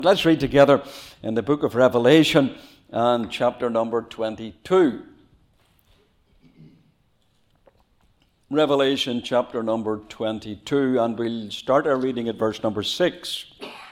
Let's read together in the book of Revelation and chapter number 22. Revelation chapter number 22, and we'll start our reading at verse number 6.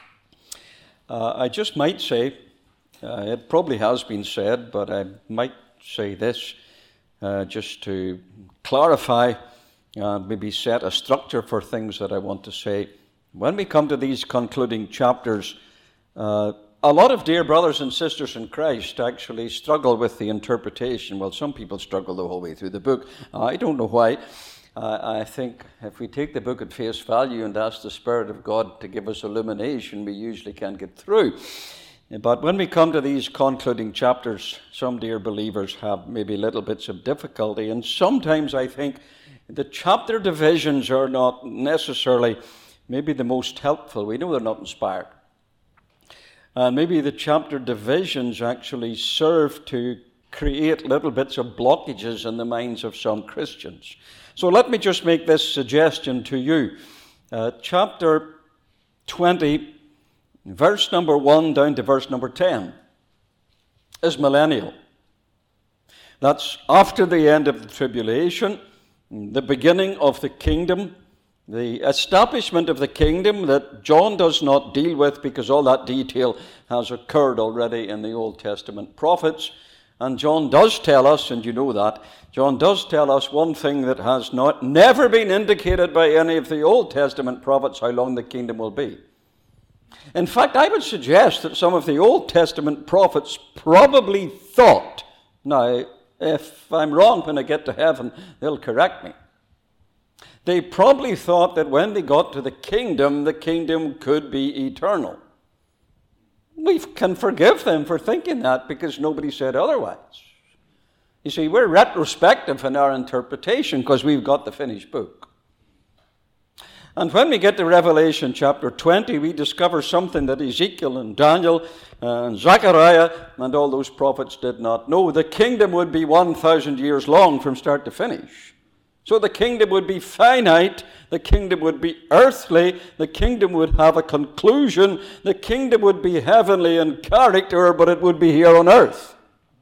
I just might say, it probably has been said, but I might say this just to clarify, maybe set a structure for things that I want to say. When we come to these concluding chapters, a lot of dear brothers and sisters in Christ actually struggle with the interpretation. Well, some people struggle the whole way through the book. I don't know why. I think if we take the book at face value and ask the Spirit of God to give us illumination, we usually can get through. But when we come to these concluding chapters, some dear believers have maybe little bits of difficulty. And sometimes I think the chapter divisions are not necessarily maybe the most helpful. We know they're not inspired. And maybe the chapter divisions actually serve to create little bits of blockages in the minds of some Christians. So let me just make this suggestion to you. Chapter 20, verse number 1 down to verse number 10 is millennial. That's after the end of the tribulation, the beginning of the kingdom, the establishment of the kingdom that John does not deal with because all that detail has occurred already in the Old Testament prophets. And John does tell us, and you know that, John does tell us one thing that has never been indicated by any of the Old Testament prophets, how long the kingdom will be. In fact, I would suggest that some of the Old Testament prophets probably thought, now, if I'm wrong when I get to heaven, they'll correct me. They probably thought that when they got to the kingdom could be eternal. We can forgive them for thinking that because nobody said otherwise. You see, we're retrospective in our interpretation because we've got the finished book. And when we get to Revelation chapter 20, we discover something that Ezekiel and Daniel and Zechariah and all those prophets did not know. The kingdom would be 1,000 years long from start to finish. So the kingdom would be finite, the kingdom would be earthly, the kingdom would have a conclusion, the kingdom would be heavenly in character, but it would be here on earth.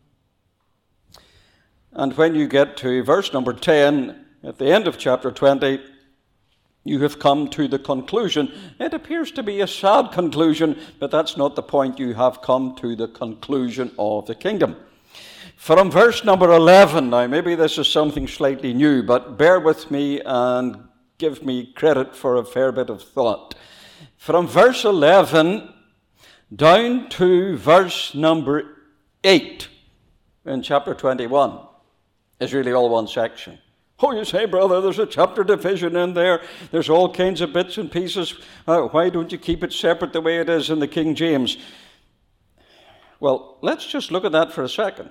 And when you get to verse number 10, at the end of chapter 20, you have come to the conclusion. It appears to be a sad conclusion, but that's not the point. You have come to the conclusion of the kingdom. From verse number 11, now maybe this is something slightly new, but bear with me and give me credit for a fair bit of thought. From verse 11 down to verse number 8 in chapter 21 is really all one section. Oh, you say, brother, there's a chapter division in there. There's all kinds of bits and pieces. Why don't you keep it separate the way it is in the King James? Well, let's just look at that for a second.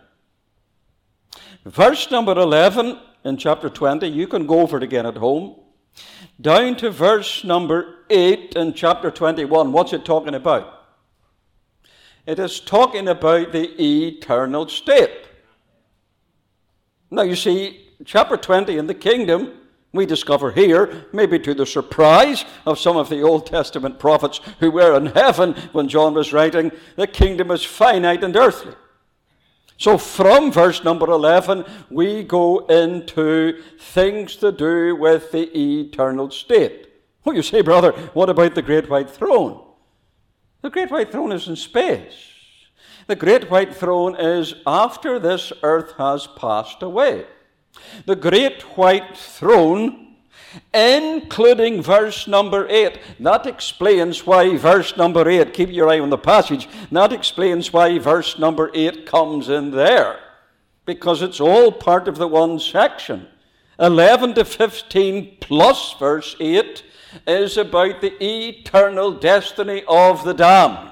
Verse number 11 in chapter 20, you can go over it again at home. Down to verse number 8 in chapter 21, what's it talking about? It is talking about the eternal state. Now you see, chapter 20 in the kingdom, we discover here, maybe to the surprise of some of the Old Testament prophets who were in heaven when John was writing, the kingdom is finite and earthly. So from verse number 11, we go into things to do with the eternal state. Oh, you say, brother, what about the great white throne? The great white throne is in space. The great white throne is after this earth has passed away. The great white throne, including verse number 8. That explains why verse number 8, keep your eye on the passage, that explains why verse number 8 comes in there. Because it's all part of the one section. 11 to 15 plus verse 8 is about the eternal destiny of the damned.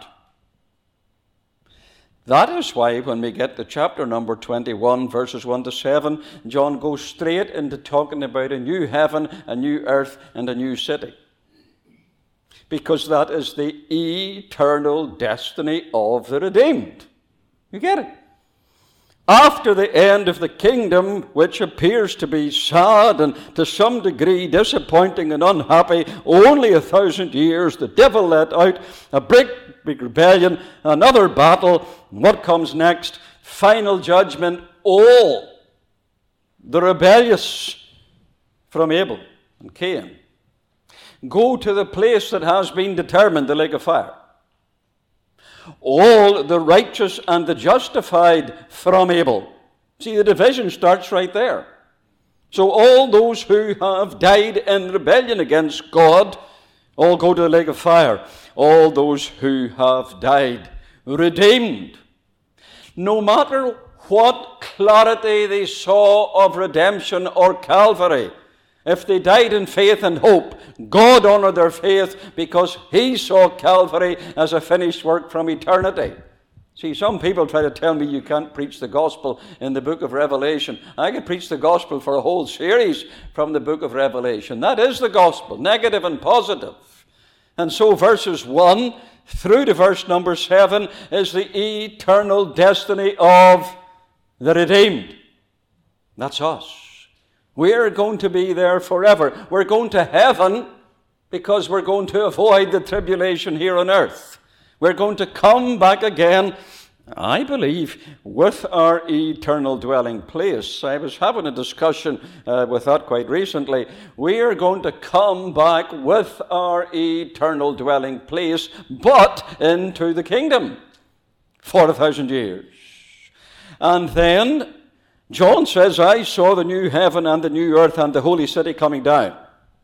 That is why when we get to chapter number 21, verses 1 to 7, John goes straight into talking about a new heaven, a new earth, and a new city. Because that is the eternal destiny of the redeemed. You get it? after the end of the kingdom, which appears to be sad and to some degree disappointing and unhappy, only 1,000 years, the devil let out a big rebellion, another battle. What comes next? Final judgment. All the rebellious from Abel and Cain go to the place that has been determined, the lake of fire. All the righteous and the justified from Abel. See, the division starts right there. So all those who have died in rebellion against God all go to the lake of fire. All those who have died redeemed. No matter what clarity they saw of redemption or Calvary, if they died in faith and hope, God honored their faith because He saw Calvary as a finished work from eternity. See, some people try to tell me you can't preach the gospel in the book of Revelation. I could preach the gospel for a whole series from the book of Revelation. That is the gospel, negative and positive. And so verses 1 through to verse number 7 is the eternal destiny of the redeemed. That's us. We're going to be there forever. We're going to heaven because we're going to avoid the tribulation here on earth. We're going to come back again, I believe, with our eternal dwelling place. I was having a discussion with that quite recently. We are going to come back with our eternal dwelling place, but into the kingdom for 1,000 years. And then John says, I saw the new heaven and the new earth and the holy city coming down.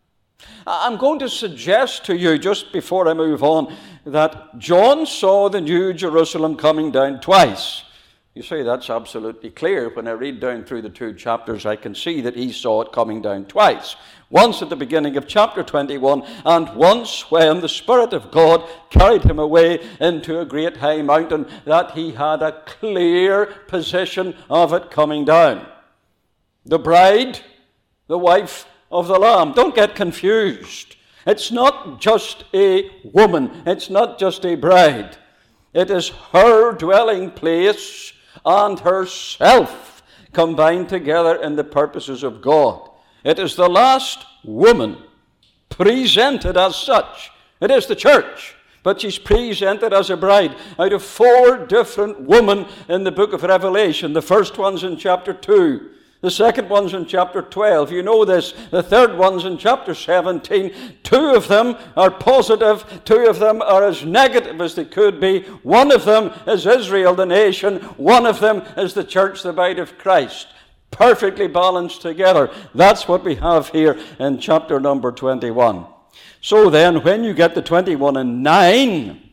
I'm going to suggest to you, just before I move on, that John saw the new Jerusalem coming down twice. You see, that's absolutely clear. When I read down through the 2 chapters, I can see that he saw it coming down twice. Once at the beginning of chapter 21, and once when the Spirit of God carried him away into a great high mountain, that he had a clear position of it coming down. The bride, the wife of the Lamb. Don't get confused. It's not just a woman. It's not just a bride. It is her dwelling place and herself combined together in the purposes of God. It is the last woman presented as such. It is the church, but she's presented as a bride out of 4 different women in the book of Revelation. The first one's in chapter 2. The second one's in chapter 12. You know this. The third one's in chapter 17. 2 of them are positive. 2 of them are as negative as they could be. One of them is Israel, the nation. One of them is the church, the bride of Christ. Perfectly balanced together. That's what we have here in chapter number 21. So then, when you get to 21 and 9,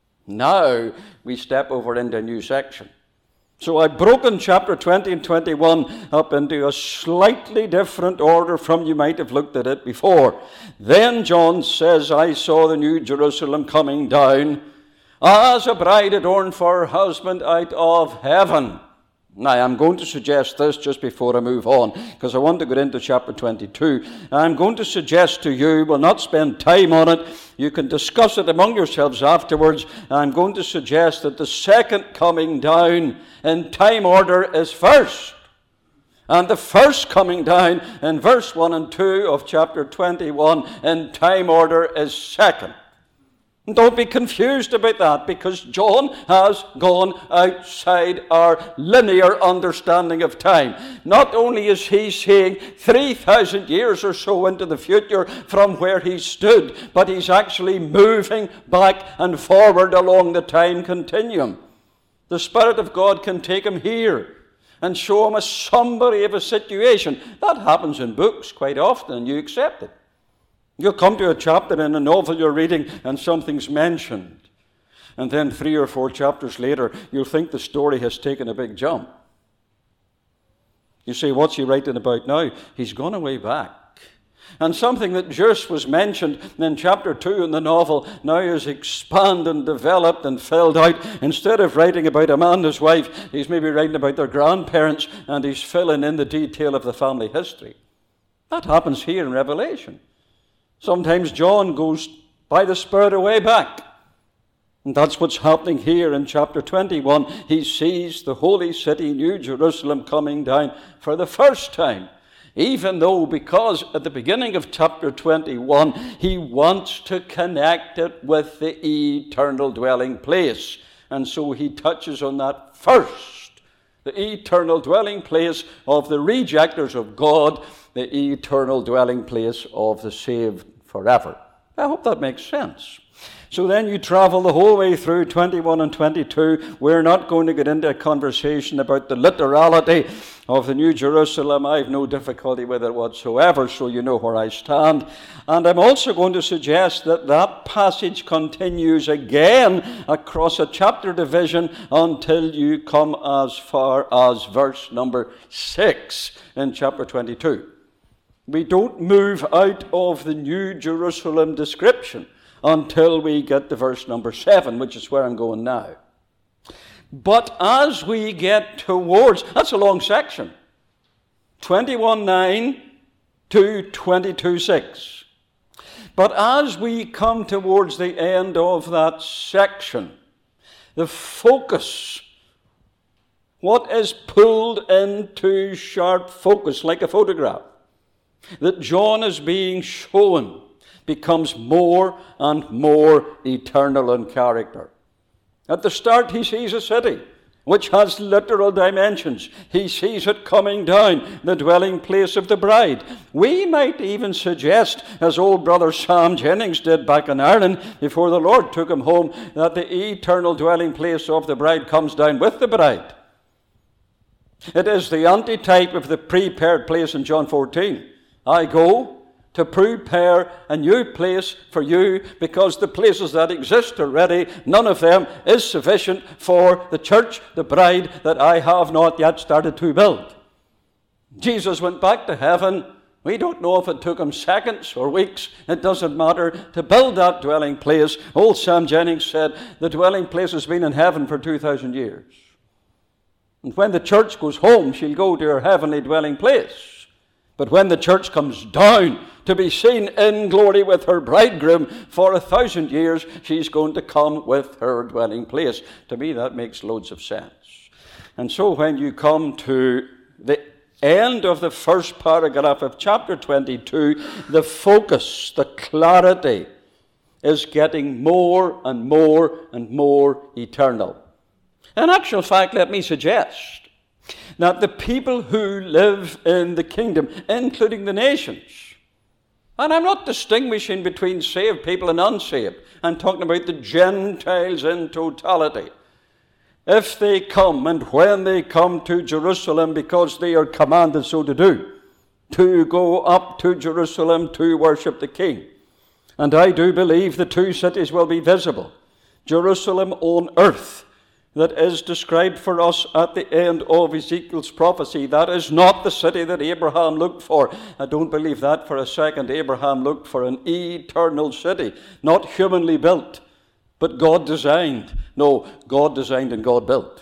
now we step over into a new section. So I've broken chapter 20 and 21 up into a slightly different order from you might have looked at it before. Then John says, I saw the new Jerusalem coming down as a bride adorned for her husband out of heaven. Now, I'm going to suggest this just before I move on, because I want to get into chapter 22. I'm going to suggest to you, we'll not spend time on it, you can discuss it among yourselves afterwards. I'm going to suggest that the second coming down in time order is first. And the first coming down in verse 1 and 2 of chapter 21 in time order is second. And don't be confused about that, because John has gone outside our linear understanding of time. Not only is he seeing 3,000 years or so into the future from where he stood, but he's actually moving back and forward along the time continuum. The Spirit of God can take him here and show him a summary of a situation. That happens in books quite often, and you accept it. You'll come to a chapter in a novel you're reading and something's mentioned. And then 3 or 4 chapters later, you'll think the story has taken a big jump. You say, what's he writing about now? He's gone away back. And something that just was mentioned in chapter 2 in the novel now is expanded and developed and filled out. Instead of writing about a man and his wife, he's maybe writing about their grandparents, and he's filling in the detail of the family history. That happens here in Revelation. Sometimes John goes by the Spirit away back. And that's what's happening here in chapter 21. He sees the holy city, New Jerusalem, coming down for the first time. Even though, because at the beginning of chapter 21, he wants to connect it with the eternal dwelling place. And so he touches on that first. The eternal dwelling place of the rejectors of God, the eternal dwelling place of the saved forever. I hope that makes sense. So then you travel the whole way through 21 and 22. We're not going to get into a conversation about the literality of the New Jerusalem. I have no difficulty with it whatsoever, so you know where I stand. And I'm also going to suggest that that passage continues again across a chapter division until you come as far as verse number 6 in chapter 22. We don't move out of the New Jerusalem description until we get to verse number 7, which is where I'm going now. But as we get towards, that's a long section, 21:9 to 22:6. But as we come towards the end of that section, the focus, what is pulled into sharp focus like a photograph, that John is being shown, becomes more and more eternal in character. At the start, he sees a city which has literal dimensions. He sees it coming down, the dwelling place of the bride. We might even suggest, as old brother Sam Jennings did back in Ireland before the Lord took him home, that the eternal dwelling place of the bride comes down with the bride. It is the antitype of the prepared place in John 14. I go to prepare a new place for you, because the places that exist already, none of them is sufficient for the church, the bride, that I have not yet started to build. Jesus went back to heaven. We don't know if it took him seconds or weeks. It doesn't matter, to build that dwelling place. Old Sam Jennings said the dwelling place has been in heaven for 2,000 years. And when the church goes home, she'll go to her heavenly dwelling place. But when the church comes down to be seen in glory with her bridegroom for 1,000 years, she's going to come with her dwelling place. To me, that makes loads of sense. And so when you come to the end of the first paragraph of chapter 22, the focus, the clarity, is getting more and more and more eternal. In actual fact, let me suggest that the people who live in the kingdom, including the nations, and I'm not distinguishing between saved people and unsaved, I'm talking about the Gentiles in totality. If they come, and when they come to Jerusalem, because they are commanded so to do, to go up to Jerusalem to worship the King. And I do believe the two cities will be visible. Jerusalem on earth, that is described for us at the end of Ezekiel's prophecy. That is not the city that Abraham looked for. I don't believe that for a second. Abraham looked for an eternal city, not humanly built, but God designed. No, God designed and God built.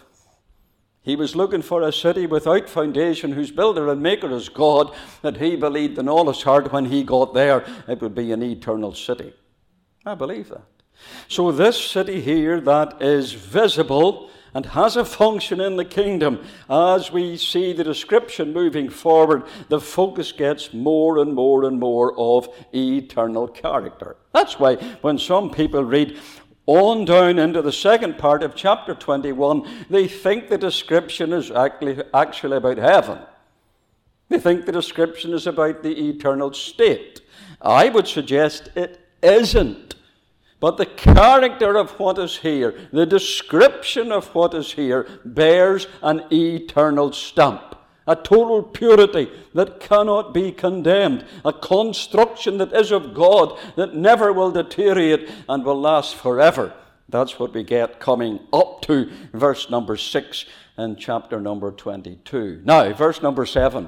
He was looking for a city without foundation, whose builder and maker is God, that he believed in all his heart when he got there it would be an eternal city. I believe that. So this city here that is visible and has a function in the kingdom, as we see the description moving forward, the focus gets more and more and more of eternal character. That's why when some people read on down into the second part of chapter 21, they think the description is actually about heaven. They think the description is about the eternal state. I would suggest it isn't. But the character of what is here, the description of what is here, bears an eternal stamp. A total purity that cannot be condemned. A construction that is of God, that never will deteriorate and will last forever. That's what we get coming up to verse number 6 in chapter number 22. Now, verse number 7.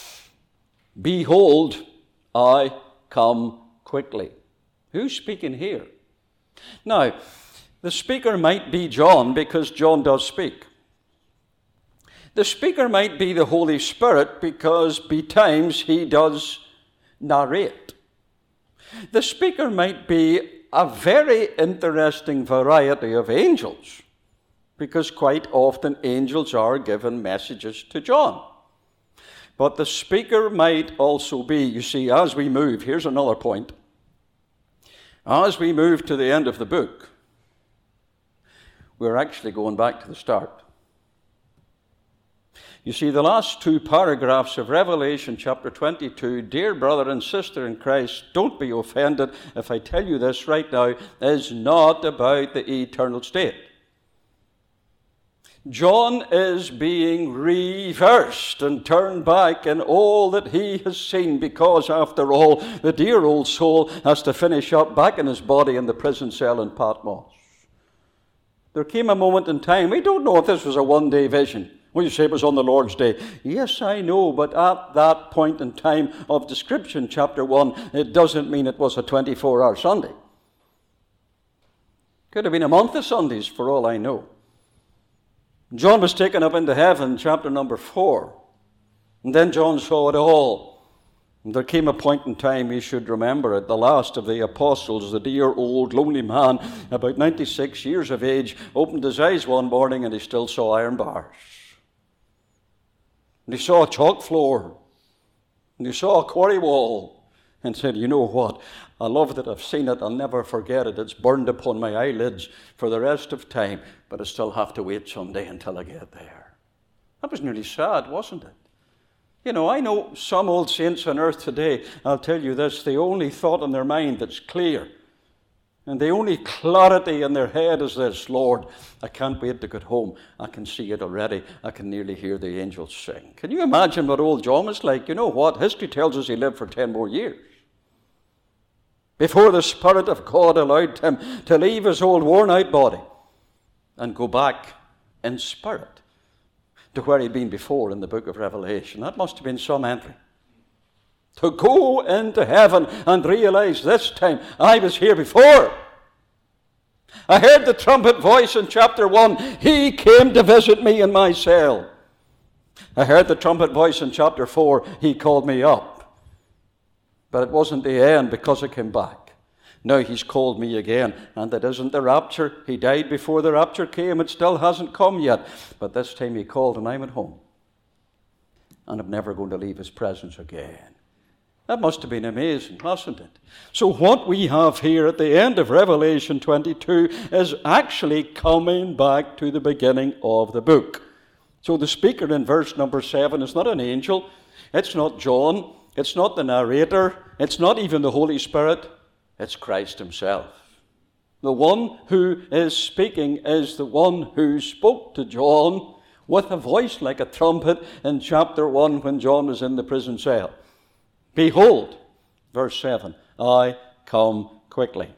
Behold, I come quickly. Who's speaking here? Now, the speaker might be John, because John does speak. The speaker might be the Holy Spirit, because betimes he does narrate. The speaker might be a very interesting variety of angels, because quite often angels are given messages to John. But the speaker might also be, you see, as we move, here's another point. As we move to the end of the book, we're actually going back to the start. You see, the last two paragraphs of Revelation chapter 22, dear brother and sister in Christ, don't be offended if I tell you this right now, is not about the eternal state. John is being reversed and turned back in all that he has seen, because, after all, the dear old soul has to finish up back in his body in the prison cell in Patmos. There came a moment in time, we don't know if this was a one-day vision. Well, you say it was on the Lord's Day. Yes, I know, but at that point in time of description, chapter 1, it doesn't mean it was a 24-hour Sunday. Could have been a month of Sundays, for all I know. John was taken up into heaven, chapter number 4. And then John saw it all. And there came a point in time, he should remember it, the last of the apostles, the dear old lonely man, about 96 years of age, opened his eyes one morning and he still saw iron bars. And he saw a chalk floor. And he saw a quarry wall. And said, you know what? I love that I've seen it. I'll never forget it. It's burned upon my eyelids for the rest of time. But I still have to wait someday until I get there. That was nearly sad, wasn't it? You know, I know some old saints on earth today, I'll tell you this, the only thought in their mind that's clear, and the only clarity in their head is this: Lord, I can't wait to get home. I can see it already. I can nearly hear the angels sing. Can you imagine what old John was like? You know what? History tells us he lived for 10 more years before the Spirit of God allowed him to leave his old worn-out body and go back in spirit to where he'd been before in the book of Revelation. That must have been some entry. To go into heaven and realize this time, I was here before. I heard the trumpet voice in chapter 1. He came to visit me in my cell. I heard the trumpet voice in chapter 4. He called me up. But it wasn't the end, because I came back. Now he's called me again. And it isn't the rapture. He died before the rapture came. It still hasn't come yet. But this time he called and I'm at home. And I'm never going to leave his presence again. That must have been amazing, wasn't it? So what we have here at the end of Revelation 22 is actually coming back to the beginning of the book. So the speaker in verse number 7 is not an angel. It's not John. It's not the narrator. It's not even the Holy Spirit. It's Christ himself. The one who is speaking is the one who spoke to John with a voice like a trumpet in chapter 1 when John was in the prison cell. Behold, verse 7, I come quickly.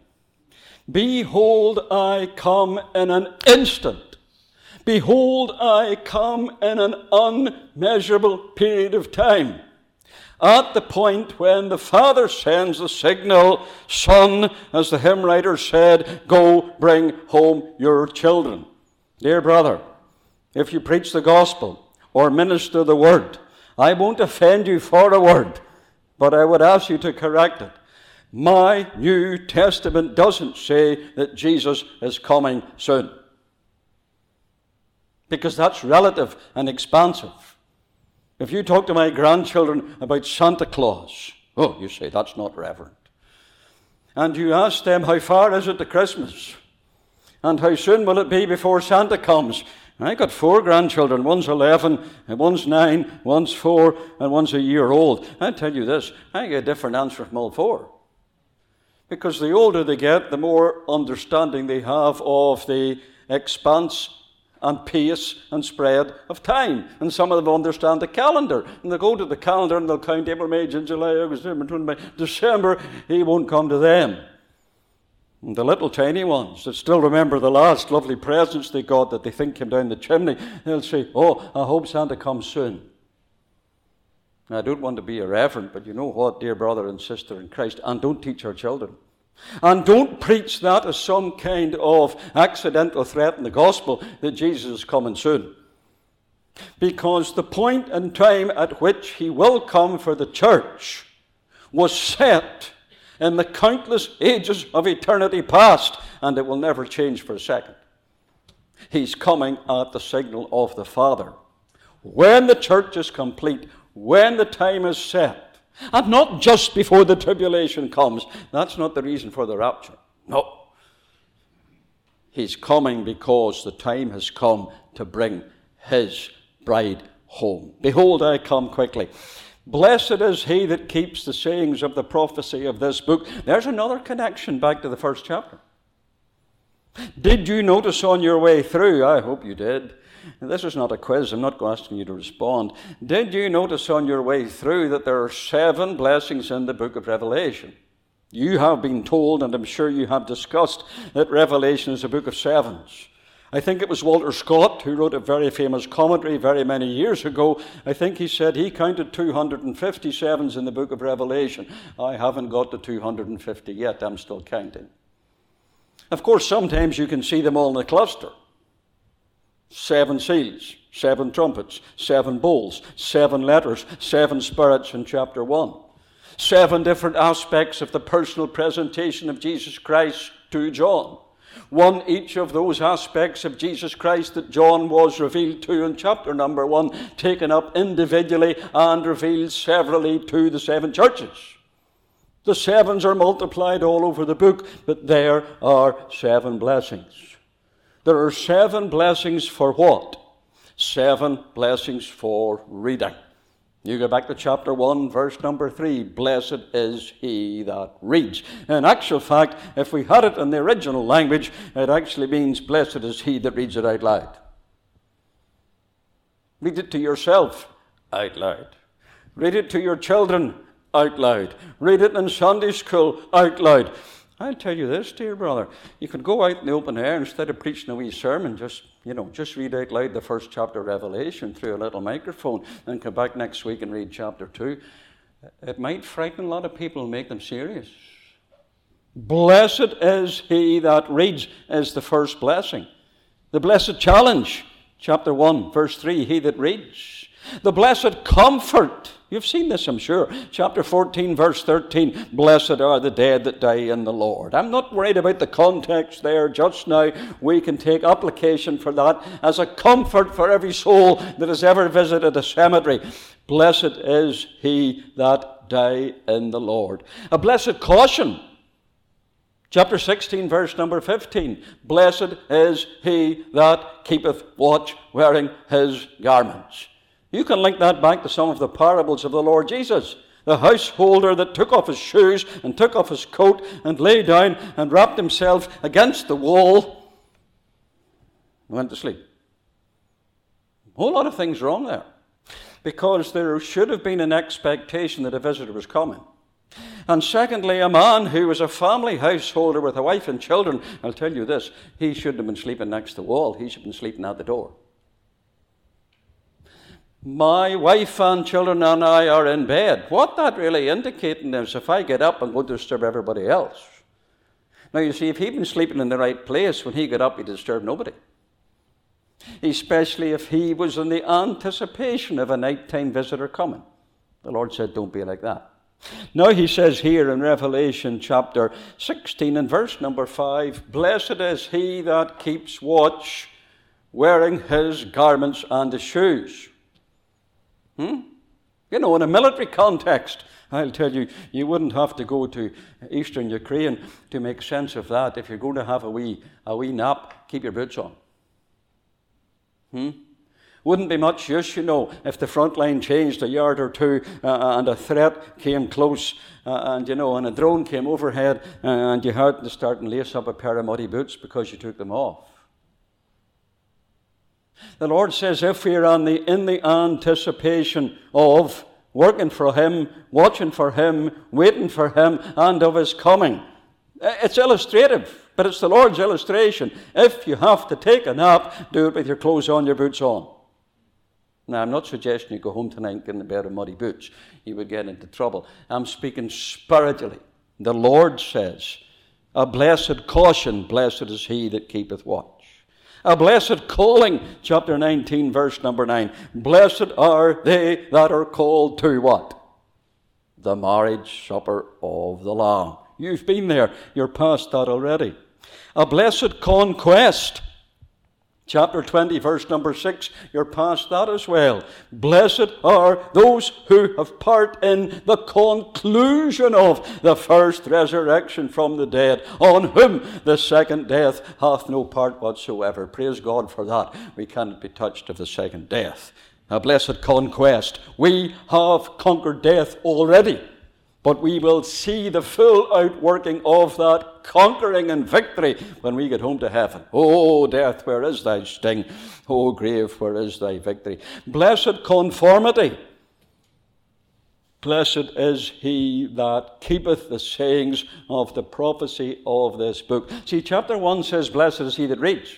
Behold, I come in an instant. Behold, I come in an unmeasurable period of time. At the point when the Father sends the signal, Son, as the hymn writer said, go bring home your children. Dear brother, if you preach the gospel or minister the word, I won't offend you for a word, but I would ask you to correct it. My New Testament doesn't say that Jesus is coming soon, because that's relative and expansive. If you talk to my grandchildren about Santa Claus, oh, you say, that's not reverent. And you ask them, how far is it to Christmas? And how soon will it be before Santa comes? I got 4 grandchildren. One's 11, and one's 9, one's 4, and one's a year old. I tell you this, I get a different answer from all 4. Because the older they get, the more understanding they have of the expanse and pace and spread of time. And some of them understand the calendar. And they'll go to the calendar and they'll count April, May, June, July, August, September, December. He won't come to them. And the little tiny ones that still remember the last lovely presents they got that they think came down the chimney, they'll say, oh, I hope Santa comes soon. I don't want to be irreverent, but you know what, dear brother and sister in Christ, and don't teach our children. And don't preach that as some kind of accidental threat in the gospel that Jesus is coming soon. Because the point in time at which he will come for the church was set in the countless ages of eternity past, and it will never change for a second. He's coming at the signal of the Father. When the church is complete, when the time is set, and not just before the tribulation comes. That's not the reason for the rapture. No. He's coming because the time has come to bring his bride home. Behold, I come quickly. Blessed is he that keeps the sayings of the prophecy of this book. There's another connection back to the first chapter. Did you notice on your way through? I hope you did. This is not a quiz. I'm not asking you to respond. Did you notice on your way through that there are 7 blessings in the book of Revelation? You have been told, and I'm sure you have discussed, that Revelation is a book of 7s. I think it was Walter Scott who wrote a very famous commentary very many years ago. I think he said he counted 257s in the book of Revelation. I haven't got to 250 yet. I'm still counting. Of course, sometimes you can see them all in a cluster. 7 seals, 7 trumpets, 7 bowls, 7 letters, 7 spirits in chapter 1. 7 different aspects of the personal presentation of Jesus Christ to John. 1 each of those aspects of Jesus Christ that John was revealed to in chapter number 1, taken up individually and revealed severally to the 7 churches. The 7s are multiplied all over the book, but there are 7 blessings. There are 7 blessings for what? 7 blessings for reading. You go back to chapter 1, verse number 3. Blessed is he that reads. In actual fact, if we had it in the original language, it actually means blessed is he that reads it out loud. Read it to yourself out loud. Read it to your children out loud. Read it in Sunday school out loud. I'll tell you this, dear brother. You can go out in the open air instead of preaching a wee sermon. Just read out loud the first chapter of Revelation through a little microphone and come back next week and read chapter 2. It might frighten a lot of people and make them serious. Blessed is he that reads is the first blessing. The blessed challenge, chapter 1, verse 3, he that reads. The blessed comfort. You've seen this, I'm sure. Chapter 14, verse 13. Blessed are the dead that die in the Lord. I'm not worried about the context there just now. We can take application for that as a comfort for every soul that has ever visited a cemetery. Blessed is he that die in the Lord. A blessed caution. Chapter 16, verse number 15. Blessed is he that keepeth watch, wearing his garments. You can link that back to some of the parables of the Lord Jesus. The householder that took off his shoes and took off his coat and lay down and wrapped himself against the wall and went to sleep. A whole lot of things wrong there. Because there should have been an expectation that a visitor was coming. And secondly, a man who was a family householder with a wife and children, I'll tell you this, he shouldn't have been sleeping next to the wall. He should have been sleeping at the door. My wife and children and I are in bed. What that really indicating is if I get up, I'm going to disturb everybody else. Now you see, if he'd been sleeping in the right place, when he got up, he'd disturb nobody. Especially if he was in the anticipation of a nighttime visitor coming. The Lord said, don't be like that. Now he says here in Revelation chapter 16 and verse number 5, Blessed is he that keeps watch, wearing his garments and his shoes. In a military context, I'll tell you, you wouldn't have to go to eastern Ukraine to make sense of that. If you're going to have a wee nap, keep your boots on. Wouldn't be much use, if the front line changed a yard or two and a threat came close and a drone came overhead and you had to start and lace up a pair of muddy boots because you took them off. The Lord says if we're in the anticipation of working for him, watching for him, waiting for him, and of his coming. It's illustrative, but it's the Lord's illustration. If you have to take a nap, do it with your clothes on, your boots on. Now, I'm not suggesting you go home tonight and get in a pair of muddy boots. You would get into trouble. I'm speaking spiritually. The Lord says, a blessed caution, blessed is he that keepeth watch. A blessed calling, chapter 19, verse number 9. Blessed are they that are called to what? The marriage supper of the Lamb. You've been there. You're past that already. A blessed conquest. Chapter 20, verse number 6, you're past that as well. Blessed are those who have part in the conclusion of the first resurrection from the dead, on whom the second death hath no part whatsoever. Praise God for that. We cannot be touched of the second death. A blessed conquest. We have conquered death already. But we will see the full outworking of that conquering and victory when we get home to heaven. Oh, death, where is thy sting? Oh, grave, where is thy victory? Blessed conformity. Blessed is he that keepeth the sayings of the prophecy of this book. See, chapter 1 says, blessed is he that reads.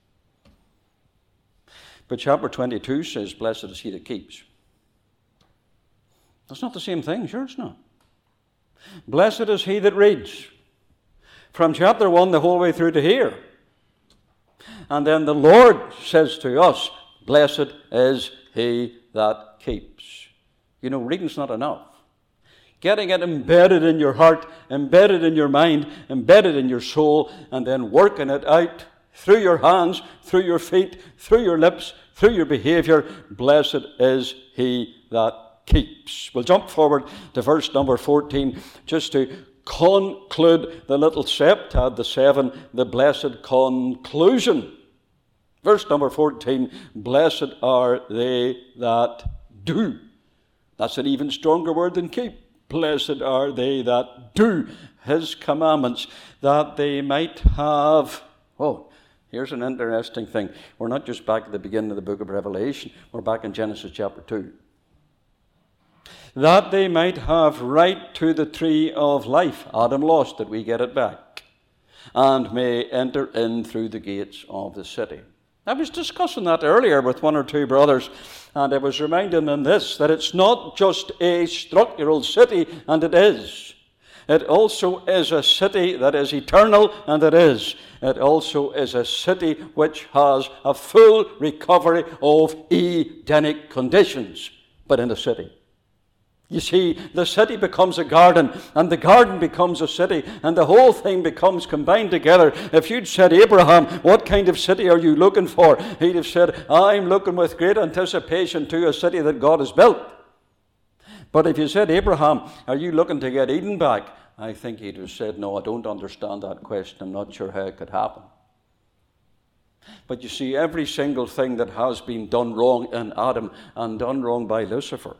But chapter 22 says, blessed is he that keeps. That's not the same thing, sure it's not. Blessed is he that reads. From chapter 1 the whole way through to here. And then the Lord says to us, blessed is he that keeps. You know, reading's not enough. Getting it embedded in your heart, embedded in your mind, embedded in your soul, and then working it out through your hands, through your feet, through your lips, through your behavior. Blessed is he that keeps. We'll jump forward to verse number 14 just to conclude the little septad, the 7, the blessed conclusion. Verse number 14, blessed are they that do. That's an even stronger word than keep. Blessed are they that do his commandments, that they might have... Oh, here's an interesting thing. We're not just back at the beginning of the book of Revelation. We're back in Genesis chapter 2. That they might have right to the tree of life. Adam lost it, we get it back. And may enter in through the gates of the city. I was discussing that earlier with one or two brothers, and I was reminding them this, that it's not just a structural city, and it is. It also is a city that is eternal, and it is. It also is a city which has a full recovery of Edenic conditions, but in a city. You see, the city becomes a garden, and the garden becomes a city, and the whole thing becomes combined together. If you'd said, Abraham, what kind of city are you looking for? He'd have said, I'm looking with great anticipation to a city that God has built. But if you said, Abraham, are you looking to get Eden back? I think he'd have said, no, I don't understand that question. I'm not sure how it could happen. But you see, every single thing that has been done wrong in Adam and done wrong by Lucifer,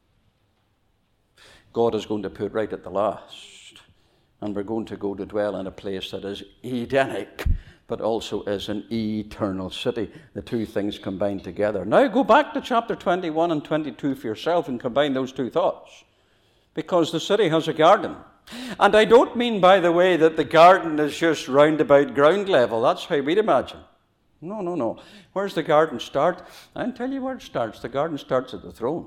God is going to put right at the last. And we're going to go to dwell in a place that is Edenic, but also is an eternal city. The two things combined together. Now go back to chapter 21 and 22 for yourself and combine those two thoughts. Because the city has a garden. And I don't mean, by the way, that the garden is just round about ground level. That's how we'd imagine. No. Where's the garden start? I'll tell you where it starts. The garden starts at the throne.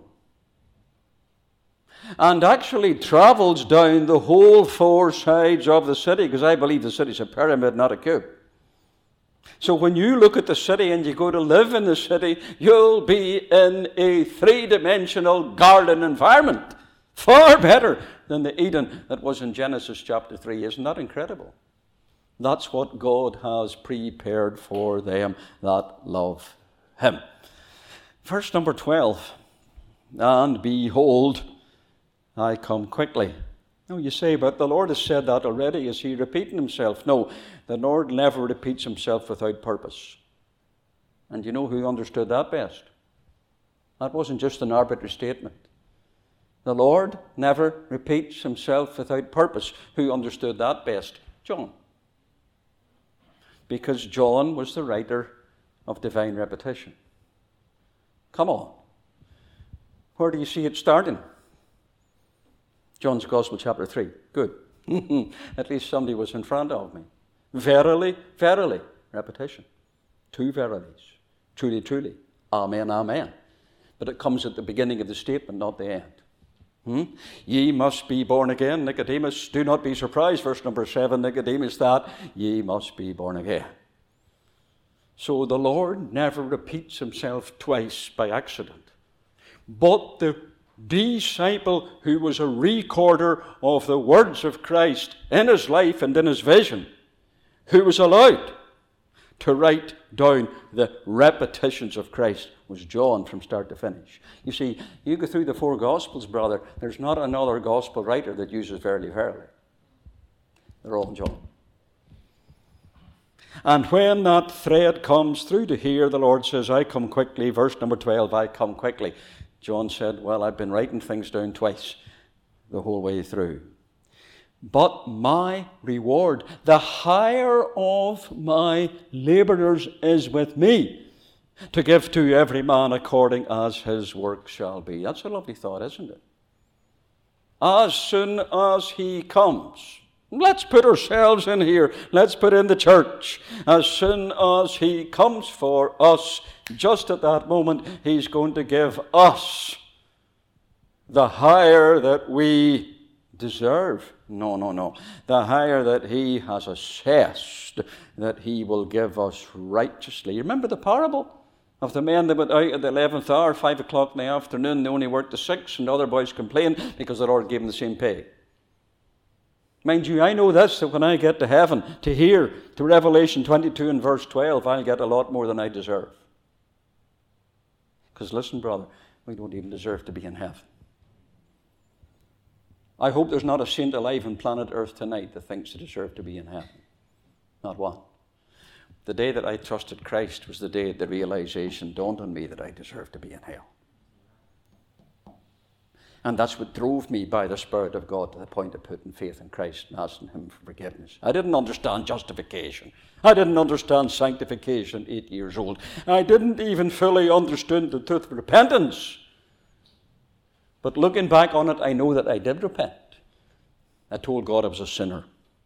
And actually travels down the whole four sides of the city, because I believe the city's a pyramid, not a cube. So when you look at the city and you go to live in the city, you'll be in a three-dimensional garden environment. Far better than the Eden that was in Genesis chapter 3. Isn't that incredible? That's what God has prepared for them that love him. Verse number 12. And behold, I come quickly. No, you say, but the Lord has said that already. Is he repeating himself? No, the Lord never repeats himself without purpose. And you know who understood that best? That wasn't just an arbitrary statement. The Lord never repeats himself without purpose. Who understood that best? John. Because John was the writer of divine repetition. Come on. Where do you see it starting? John's Gospel, chapter 3. Good. At least somebody was in front of me. Verily, verily. Repetition. Two verities. Truly, truly. Amen, amen. But it comes at the beginning of the statement, not the end. Ye must be born again, Nicodemus. Do not be surprised. Verse number 7, Nicodemus, that ye must be born again. So the Lord never repeats himself twice by accident. But the disciple who was a recorder of the words of Christ in his life and in his vision, who was allowed to write down the repetitions of Christ, was John from start to finish. You see, you go through the 4 Gospels, brother, there's not another Gospel writer that uses verily, verily. They're all John. And when that thread comes through to here, the Lord says, I come quickly. Verse number 12, I come quickly. John said, well, I've been writing things down twice the whole way through. But my reward, the hire of my laborers is with me, to give to every man according as his work shall be. That's a lovely thought, isn't it? As soon as he comes. Let's put ourselves in here. Let's put in the church. As soon as he comes for us, just at that moment, he's going to give us the hire that we deserve. No. The hire that he has assessed, that he will give us righteously. Remember the parable of the men that went out at the 11th hour, 5 o'clock in the afternoon, they only worked to 6, and the other boys complained because the Lord gave them the same pay. Mind you, I know this, that when I get to heaven, to Revelation 22 and verse 12, I'll get a lot more than I deserve. Because listen, brother, we don't even deserve to be in heaven. I hope there's not a saint alive on planet Earth tonight that thinks they deserve to be in heaven. Not one. The day that I trusted Christ was the day the realization dawned on me that I deserved to be in hell. And that's what drove me by the Spirit of God to the point of putting faith in Christ and asking him for forgiveness. I didn't understand justification. I didn't understand sanctification 8 years old. I didn't even fully understand the truth of repentance. But looking back on it, I know that I did repent. I told God I was a sinner.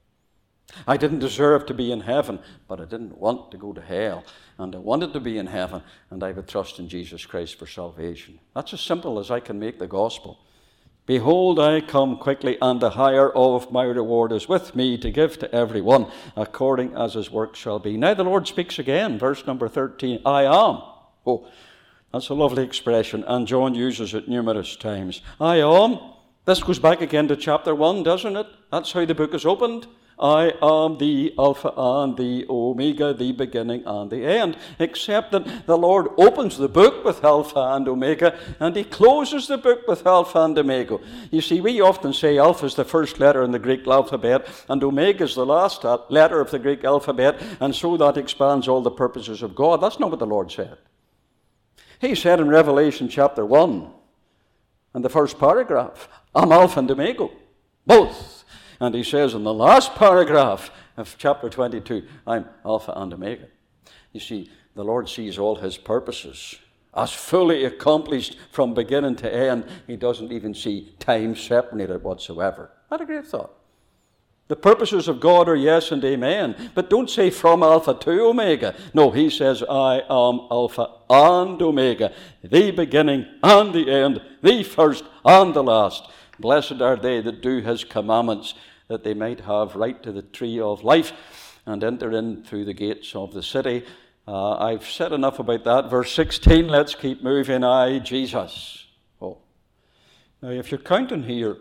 I didn't deserve to be in heaven, but I didn't want to go to hell. And I wanted to be in heaven, and I would trust in Jesus Christ for salvation. That's as simple as I can make the gospel. Behold, I come quickly, and the hire of my reward is with me to give to every one according as his work shall be. Now the Lord speaks again, verse number 13, I am. Oh, that's a lovely expression, and John uses it numerous times. I am. This goes back again to chapter 1, doesn't it? That's how the book is opened. I am the Alpha and the Omega, the beginning and the end. Except that the Lord opens the book with Alpha and Omega, and he closes the book with Alpha and Omega. You see, we often say Alpha is the first letter in the Greek alphabet, and Omega is the last letter of the Greek alphabet, and so that expands all the purposes of God. That's not what the Lord said. He said in Revelation chapter 1, and the first paragraph, I'm Alpha and Omega, both. And he says in the last paragraph of chapter 22, I'm Alpha and Omega. You see, the Lord sees all his purposes as fully accomplished from beginning to end. He doesn't even see time separated whatsoever. What a great thought. The purposes of God are yes and amen. But don't say from Alpha to Omega. No, he says, I am Alpha and Omega, the beginning and the end, the first and the last. Blessed are they that do his commandments, that they might have right to the tree of life and enter in through the gates of the city. I've said enough about that. Verse 16, let's keep moving. I, Jesus. Oh. Now, if you're counting here,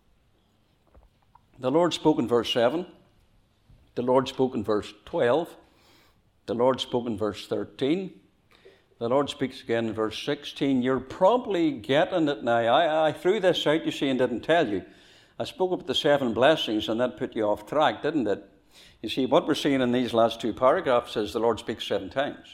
the Lord spoke in verse 7. The Lord spoke in verse 12. The Lord spoke in verse 13. The Lord speaks again in verse 16. You're probably getting it now. I threw this out, you see, and didn't tell you. I spoke about the 7 blessings, and that put you off track, didn't it? You see, what we're seeing in these last 2 paragraphs is the Lord speaks 7 times.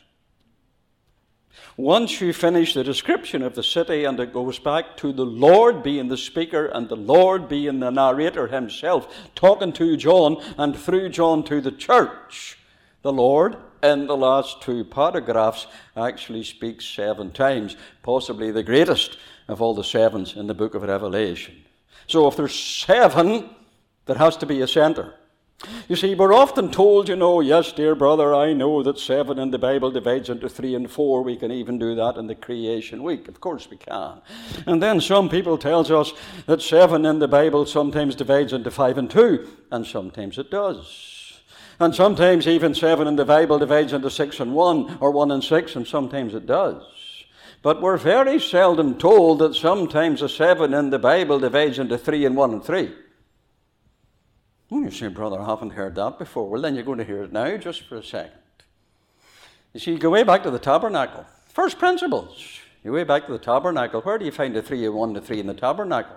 Once you finish the description of the city, and it goes back to the Lord being the speaker and the Lord being the narrator himself, talking to John and through John to the church, the Lord, in the last 2 paragraphs, actually speaks 7 times, possibly the greatest of all the 7s in the book of Revelation. So if there's 7, there has to be a center. You see, we're often told, yes, dear brother, I know that 7 in the Bible divides into 3 and 4. We can even do that in the creation week. Of course we can. And then some people tells us that 7 in the Bible sometimes divides into 5 and 2, and sometimes it does. And sometimes even 7 in the Bible divides into 6 and 1, or 1 and 6, and sometimes it does. But we're very seldom told that sometimes a 7 in the Bible divides into 3 and 1 and 3. You say, brother, I haven't heard that before. Well, then you're going to hear it now, just for a second. You see, you go way back to the tabernacle. First principles. You go way back to the tabernacle. Where do you find the 3 and 1 and 3 in the tabernacle?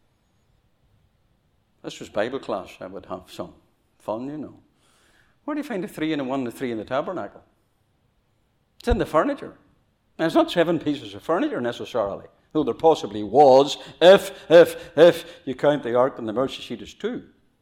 This was Bible class. I would have some fun, you know. Where do you find the 3 and 1 and 3 in the tabernacle? It's in the furniture. Now, it's not 7 pieces of furniture necessarily, though there possibly was, if you count the ark and the mercy seat as 2.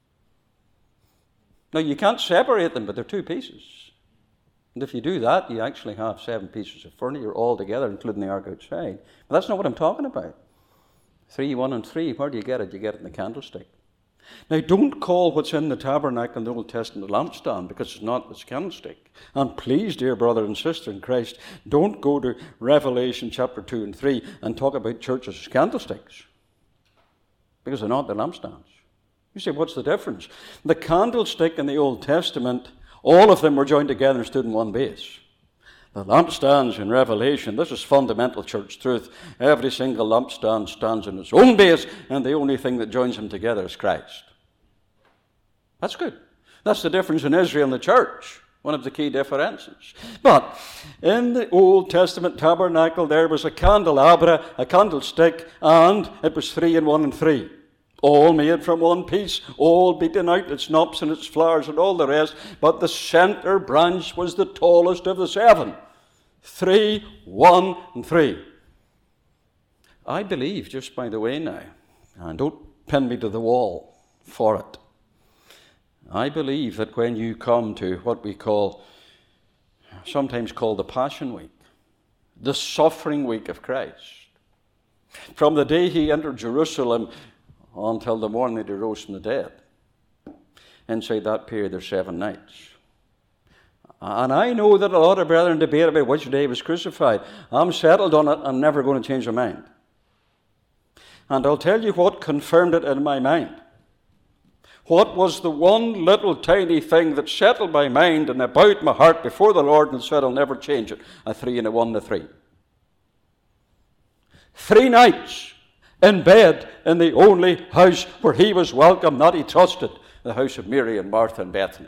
Now, you can't separate them, but they're 2 pieces. And if you do that, you actually have 7 pieces of furniture all together, including the ark outside. But that's not what I'm talking about. 3, 1, and 3, where do you get it? You get it in the candlestick. Now, don't call what's in the tabernacle in the Old Testament a lampstand, because it's not, it's a candlestick. And please, dear brother and sister in Christ, don't go to Revelation chapter 2 and 3 and talk about churches as candlesticks, because they're not, they're lampstands. You say, what's the difference? The candlestick in the Old Testament, all of them were joined together and stood in one base. The lampstands in Revelation, this is fundamental church truth. Every single lampstand stands in its own base, and the only thing that joins them together is Christ. That's good. That's the difference in Israel and the church, one of the key differences. But in the Old Testament tabernacle, there was a candelabra, a candlestick, and it was 3 and 1 and 3. All made from one piece, all beaten out, its knops and its flowers and all the rest. But the center branch was the tallest of the 7. 3, 1, and 3. I believe, just by the way now, and don't pin me to the wall for it, I believe that when you come to what we call, sometimes called the Passion Week, the suffering week of Christ, from the day he entered Jerusalem until the morning that he rose from the dead, inside that period there's 7 nights. And I know that a lot of brethren debate about which day he was crucified. I'm settled on it. I'm never going to change my mind. And I'll tell you what confirmed it in my mind. What was the one little tiny thing that settled my mind and about my heart before the Lord and said, I'll never change it? A 3 and a 1 and a 3. 3 nights in bed in the only house where he was welcome, not he trusted, the house of Mary and Martha and Bethany.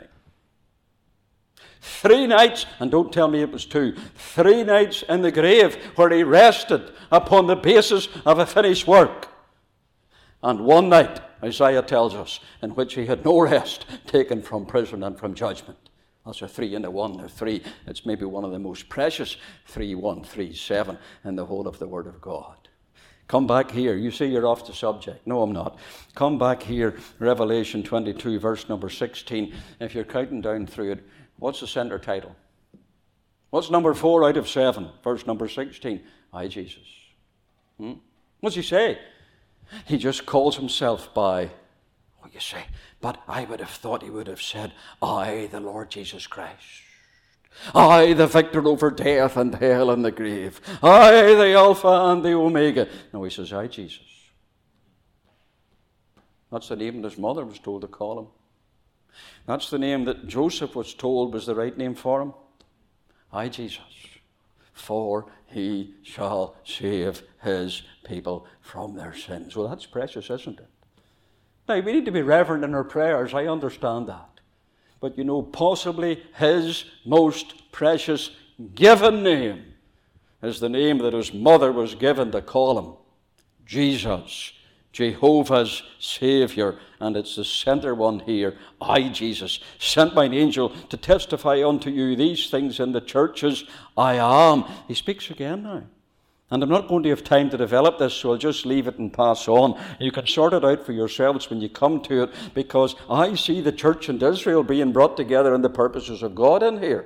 3 nights, and don't tell me it was 2, 3 nights in the grave where he rested upon the basis of a finished work. And 1 night, Isaiah tells us, in which he had no rest, taken from prison and from judgment. That's a 3 and a 1 and a 3. It's maybe one of the most precious 3, 1, 3, 7 in the whole of the Word of God. Come back here. You say you're off the subject. No, I'm not. Come back here, Revelation 22, verse number 16. If you're counting down through it, what's the center title? What's number 4 out of 7? Verse number 16. I, Jesus. What's he say? He just calls himself by, what you say? But I would have thought he would have said, I, the Lord Jesus Christ. I, the victor over death and hell and the grave. I, the Alpha and the Omega. No, he says, I, Jesus. That's the name that his mother was told to call him. That's the name that Joseph was told was the right name for him. I, Jesus. For he shall save his people from their sins. Well, that's precious, isn't it? Now, we need to be reverent in our prayers. I understand that. But you know, possibly his most precious given name is the name that his mother was given to call him. Jesus, Jehovah's Savior. And it's the center one here. I, Jesus, sent mine angel to testify unto you these things in the churches. I am. He speaks again now. And I'm not going to have time to develop this, so I'll just leave it and pass on. You can sort it out for yourselves when you come to it, because I see the church and Israel being brought together in the purposes of God in here.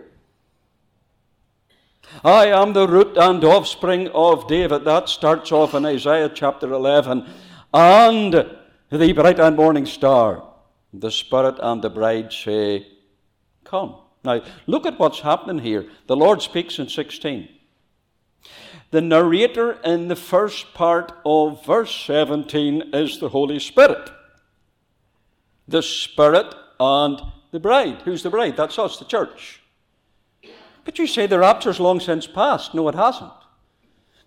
I am the root and offspring of David. That starts off in Isaiah chapter 11. And the bright and morning star, the Spirit and the bride say, come. Now, look at what's happening here. The Lord speaks in 16. The narrator in the first part of verse 17 is the Holy Spirit. The Spirit and the bride. Who's the bride? That's us, the church. But you say the rapture's long since past. No, it hasn't.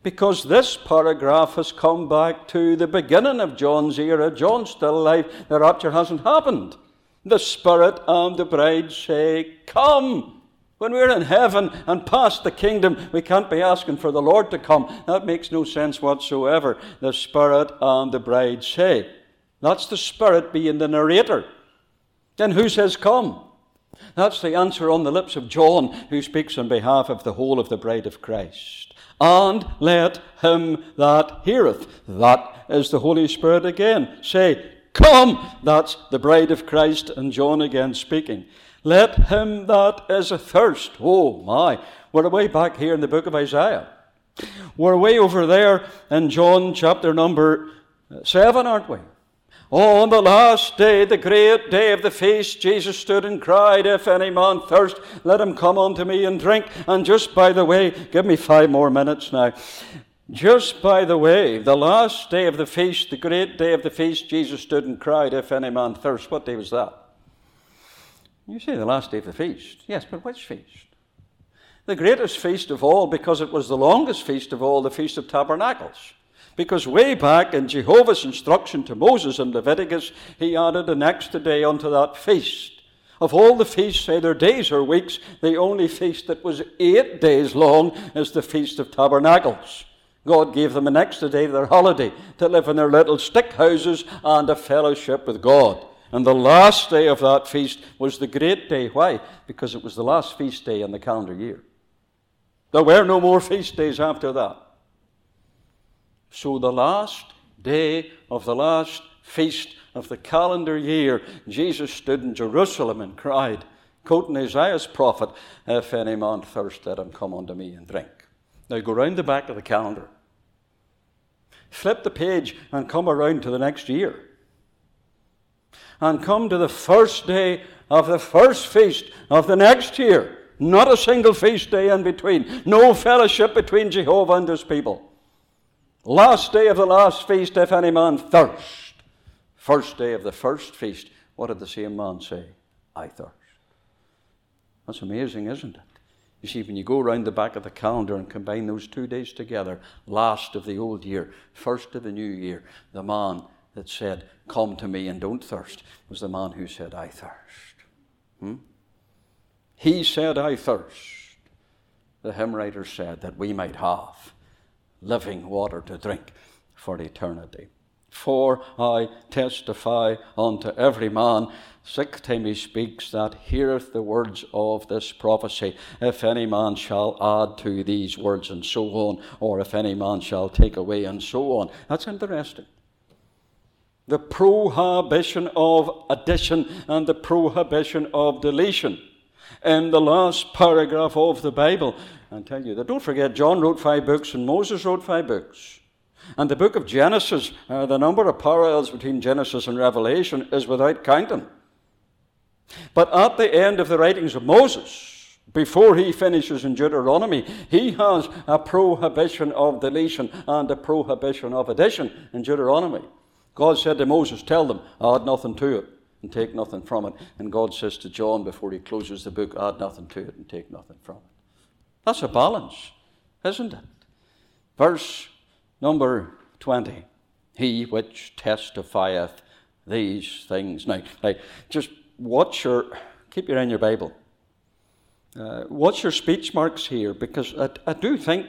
Because this paragraph has come back to the beginning of John's era. John's still alive. The rapture hasn't happened. The Spirit and the bride say, come. When we're in heaven and past the kingdom, we can't be asking for the Lord to come. That makes no sense whatsoever. The Spirit and the bride say. That's the Spirit being the narrator. Then who says come? That's the answer on the lips of John, who speaks on behalf of the whole of the bride of Christ. And let him that heareth, that is the Holy Spirit again, say, come. That's the bride of Christ, and John again speaking. Let him that is athirst. Oh my, we're way back here in the book of Isaiah. We're way over there in John chapter number 7, aren't we? Oh, on the last day, the great day of the feast, Jesus stood and cried, if any man thirst, let him come unto me and drink. And just by the way, give me 5 more minutes now. Just by the way, the last day of the feast, the great day of the feast, Jesus stood and cried, if any man thirst. What day was that? You say the last day of the feast. Yes, but which feast? The greatest feast of all, because it was the longest feast of all, the Feast of Tabernacles. Because way back in Jehovah's instruction to Moses in Leviticus, he added an extra day unto that feast. Of all the feasts, either days or weeks, the only feast that was 8 days long is the Feast of Tabernacles. God gave them an extra day of their holiday to live in their little stick houses and a fellowship with God. And the last day of that feast was the great day. Why? Because it was the last feast day in the calendar year. There were no more feast days after that. So the last day of the last feast of the calendar year, Jesus stood in Jerusalem and cried, quoting Isaiah's prophet, if any man thirst, let him come unto me and drink. Now go round the back of the calendar. Flip the page and come around to the next year. And come to the first day of the first feast of the next year. Not a single feast day in between. No fellowship between Jehovah and his people. Last day of the last feast, if any man thirst. First day of the first feast, what did the same man say? I thirst. That's amazing, isn't it? You see, when you go around the back of the calendar and combine those 2 days together, last of the old year, first of the new year, the man that said, come to me and don't thirst, was the man who said, I thirst. He said, I thirst. The hymn writer said that we might have living water to drink for eternity. For I testify unto every man, 6th time he speaks, that heareth the words of this prophecy, if any man shall add to these words, and so on, or if any man shall take away, and so on. That's interesting. The prohibition of addition and the prohibition of deletion in the last paragraph of the Bible. I tell you that, don't forget, John wrote 5 books and Moses wrote 5 books. And the book of Genesis, the number of parallels between Genesis and Revelation is without counting. But at the end of the writings of Moses, before he finishes in Deuteronomy, he has a prohibition of deletion and a prohibition of addition in Deuteronomy. God said to Moses, tell them, add nothing to it and take nothing from it. And God says to John before he closes the book, add nothing to it and take nothing from it. That's a balance, isn't it? Verse number 20. He which testifieth these things. Now just keep your eye on your Bible. Watch your speech marks here, because I do think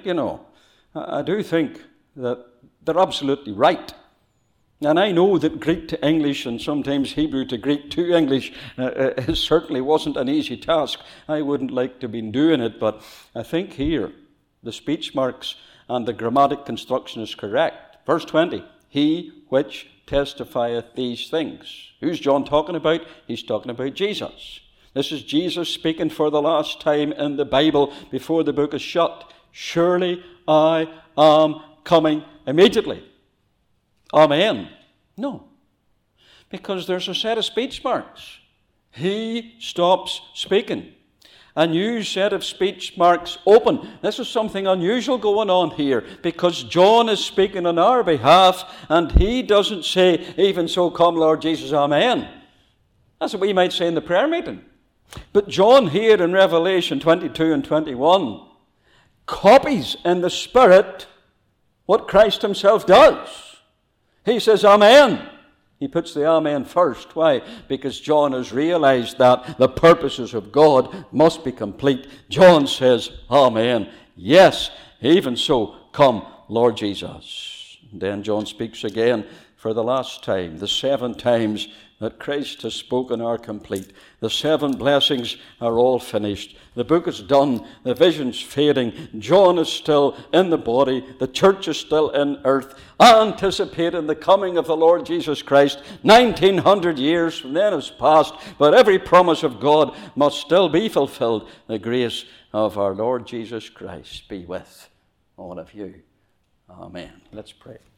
that they're absolutely right. And I know that Greek to English and sometimes Hebrew to Greek to English certainly wasn't an easy task. I wouldn't like to have been doing it, but I think here the speech marks and the grammatic construction is correct. Verse 20, he which testifieth these things. Who's John talking about? He's talking about Jesus. This is Jesus speaking for the last time in the Bible before the book is shut. Surely I am coming immediately. Amen. No. Because there's a set of speech marks. He stops speaking. A new set of speech marks open. This is something unusual going on here, because John is speaking on our behalf, and he doesn't say, even so come Lord Jesus, amen. That's what we might say in the prayer meeting. But John here in Revelation 22 and 21 copies in the Spirit what Christ himself does. He says, Amen. He puts the Amen first. Why? Because John has realized that the purposes of God must be complete. John says, Amen. Yes, even so, come, Lord Jesus. And then John speaks again for the last time. The 7 times that Christ has spoken are complete. The 7 blessings are all finished. The book is done. The vision's fading. John is still in the body. The church is still in earth, anticipating the coming of the Lord Jesus Christ. 1900 years from then has passed, but every promise of God must still be fulfilled. The grace of our Lord Jesus Christ be with all of you. Amen. Let's pray.